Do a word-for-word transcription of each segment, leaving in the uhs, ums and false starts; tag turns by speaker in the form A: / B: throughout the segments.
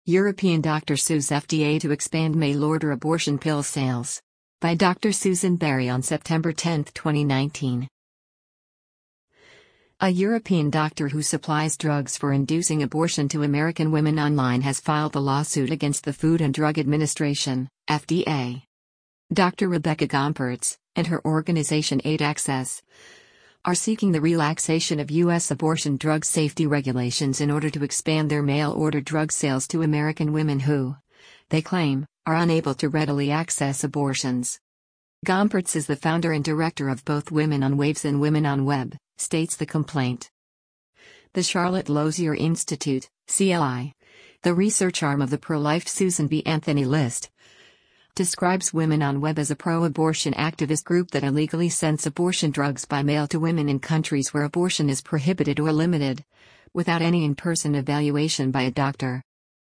A: European doctor sues F D A to expand mail-order abortion pill sales. By Doctor Susan Berry on September tenth, twenty nineteen. A European doctor who supplies drugs for inducing abortion to American women online has filed a lawsuit against the Food and Drug Administration, F D A. Doctor Rebecca Gompertz, and her organization Aid Access, are seeking the relaxation of U S abortion drug safety regulations in order to expand their mail-order drug sales to American women who, they claim, are unable to readily access abortions. Gompertz is the founder and director of both Women on Waves and Women on Web, states the complaint. The Charlotte Lozier Institute, C L I, the research arm of the pro-life Susan B. Anthony List, describes Women on Web as a pro-abortion activist group that illegally sends abortion drugs by mail to women in countries where abortion is prohibited or limited, without any in-person evaluation by a doctor.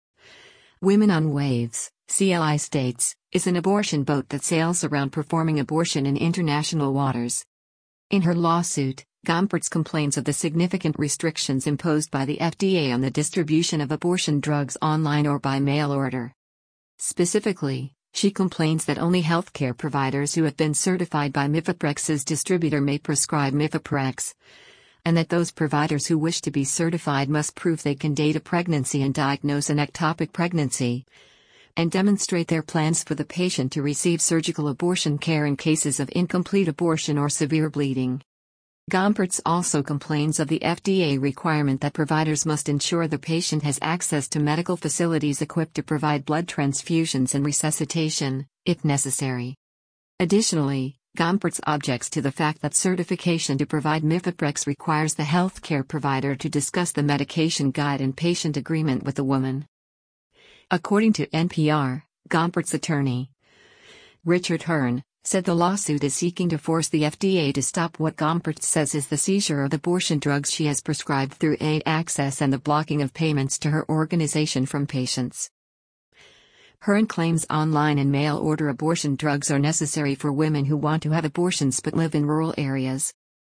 A: Women on Waves, C L I states, is an abortion boat that sails around performing abortion in international waters. In her lawsuit, Gompertz complains of the significant restrictions imposed by the F D A on the distribution of abortion drugs online or by mail order. Specifically, she complains that only healthcare providers who have been certified by Mifaprex's distributor may prescribe Mifaprex, and that those providers who wish to be certified must prove they can date a pregnancy and diagnose an ectopic pregnancy, and demonstrate their plans for the patient to receive surgical abortion care in cases of incomplete abortion or severe bleeding. Gompertz also complains of the F D A requirement that providers must ensure the patient has access to medical facilities equipped to provide blood transfusions and resuscitation, if necessary. Additionally, Gompertz objects to the fact that certification to provide Mifaprex requires the healthcare provider to discuss the medication guide and patient agreement with the woman. According to N P R, Gompertz's attorney, Richard Hearn, said the lawsuit is seeking to force the F D A to stop what Gompertz says is the seizure of abortion drugs she has prescribed through Aid Access and the blocking of payments to her organization from patients. Hearn claims online and mail-order abortion drugs are necessary for women who want to have abortions but live in rural areas.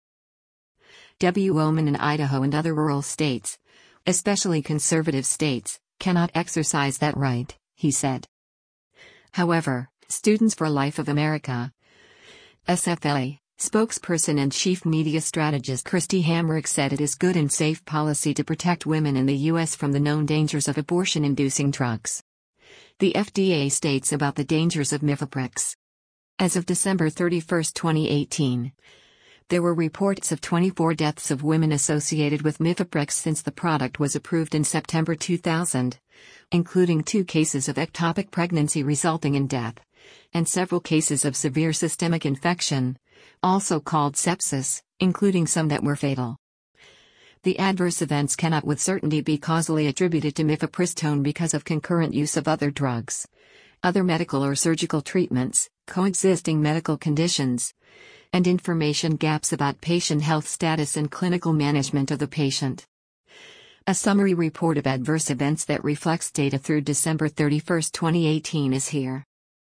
A: W. Women in Idaho and other rural states, especially conservative states, cannot exercise that right, he said. However, Students for Life of America, S F L A, spokesperson and chief media strategist Christy Hamrick said it is good and safe policy to protect women in the U S from the known dangers of abortion-inducing drugs. The F D A states about the dangers of Mifaprex. As of December thirty-first, twenty eighteen, there were reports of twenty-four deaths of women associated with Mifaprex since the product was approved in September two thousand, including two cases of ectopic pregnancy resulting in death, and several cases of severe systemic infection, also called sepsis, including some that were fatal. The adverse events cannot with certainty be causally attributed to mifepristone because of concurrent use of other drugs, other medical or surgical treatments, coexisting medical conditions, and information gaps about patient health status and clinical management of the patient. A summary report of adverse events that reflects data through December thirty-first, twenty eighteen is here.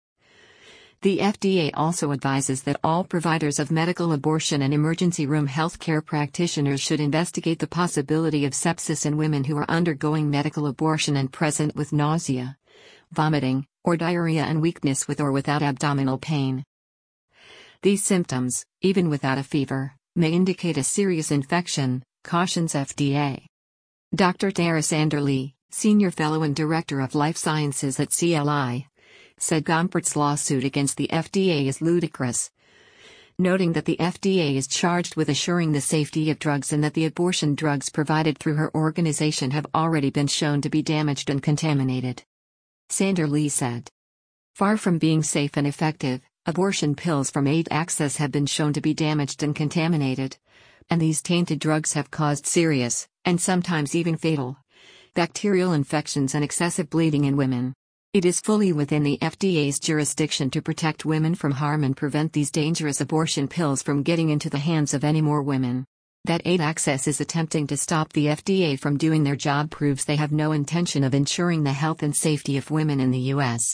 A: The F D A also advises that all providers of medical abortion and emergency room healthcare practitioners should investigate the possibility of sepsis in women who are undergoing medical abortion and present with nausea, vomiting, or diarrhea and weakness with or without abdominal pain. These symptoms, even without a fever, may indicate a serious infection, cautions F D A. Doctor Tara Sanderlee, Senior Fellow and Director of Life Sciences at C L I, said Gompertz's lawsuit against the F D A is ludicrous, noting that the F D A is charged with assuring the safety of drugs and that the abortion drugs provided through her organization have already been shown to be damaged and contaminated. Sanderlee said, "Far from being safe and effective, abortion pills from Aid Access have been shown to be damaged and contaminated, and these tainted drugs have caused serious, and sometimes even fatal, bacterial infections and excessive bleeding in women. It is fully within the F D A's jurisdiction to protect women from harm and prevent these dangerous abortion pills from getting into the hands of any more women. That Aid Access is attempting to stop the F D A from doing their job proves they have no intention of ensuring the health and safety of women in the U S"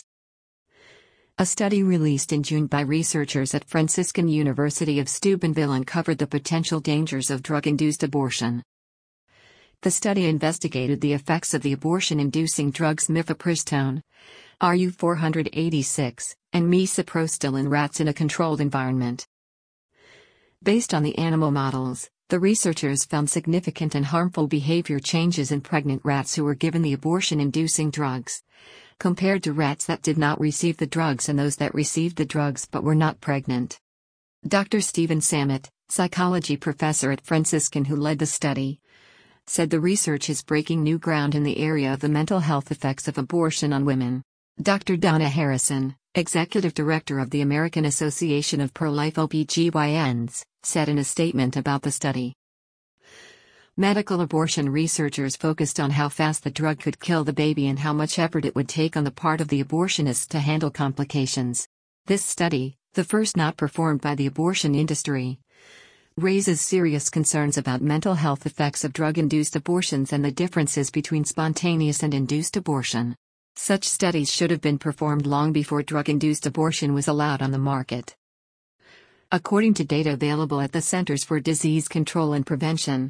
A: A study released in June by researchers at Franciscan University of Steubenville uncovered the potential dangers of drug-induced abortion. The study investigated the effects of the abortion-inducing drugs mifepristone, R U four eighty-six, and misoprostol in rats in a controlled environment. Based on the animal models, the researchers found significant and harmful behavior changes in pregnant rats who were given the abortion-inducing drugs, compared to rats that did not receive the drugs and those that received the drugs but were not pregnant. Doctor Stephen Samet, psychology professor at Franciscan who led the study, said the research is breaking new ground in the area of the mental health effects of abortion on women. Doctor Donna Harrison, executive director of the American Association of Pro-Life O B G Y Ns, said in a statement about the study. Medical abortion researchers focused on how fast the drug could kill the baby and how much effort it would take on the part of the abortionist to handle complications. This study, the first not performed by the abortion industry, raises serious concerns about mental health effects of drug-induced abortions and the differences between spontaneous and induced abortion. Such studies should have been performed long before drug-induced abortion was allowed on the market. According to data available at the Centers for Disease Control and Prevention,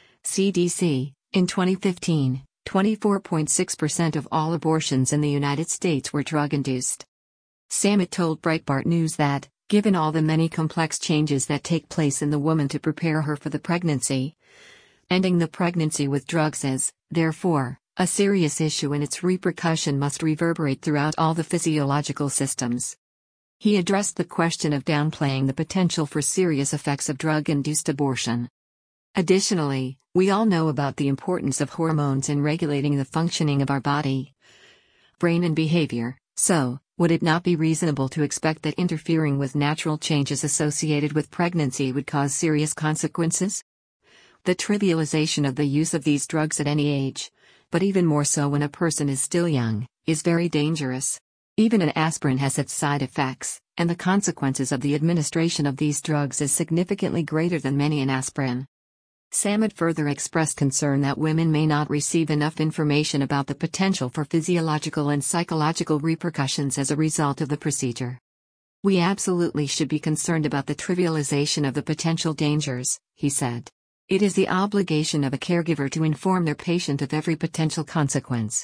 A: C D C, in twenty fifteen, twenty-four point six percent of all abortions in the United States were drug-induced. Samet told Breitbart News that, given all the many complex changes that take place in the woman to prepare her for the pregnancy, ending the pregnancy with drugs is, therefore, a serious issue and its repercussion must reverberate throughout all the physiological systems. He addressed the question of downplaying the potential for serious effects of drug-induced abortion. Additionally, we all know about the importance of hormones in regulating the functioning of our body, brain and behavior, so, would it not be reasonable to expect that interfering with natural changes associated with pregnancy would cause serious consequences? The trivialization of the use of these drugs at any age, but even more so when a person is still young, is very dangerous. Even an aspirin has its side effects, and the consequences of the administration of these drugs is significantly greater than many an aspirin. Samet further expressed concern that women may not receive enough information about the potential for physiological and psychological repercussions as a result of the procedure. We absolutely should be concerned about the trivialization of the potential dangers, he said. It is the obligation of a caregiver to inform their patient of every potential consequence.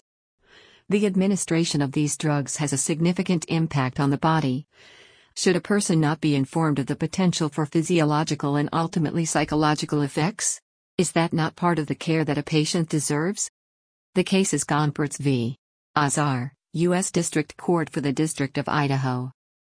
A: The administration of these drugs has a significant impact on the body. Should a person not be informed of the potential for physiological and ultimately psychological effects? Is that not part of the care that a patient deserves? The case is Gompertz v. Azar, U S District Court for the District of Idaho.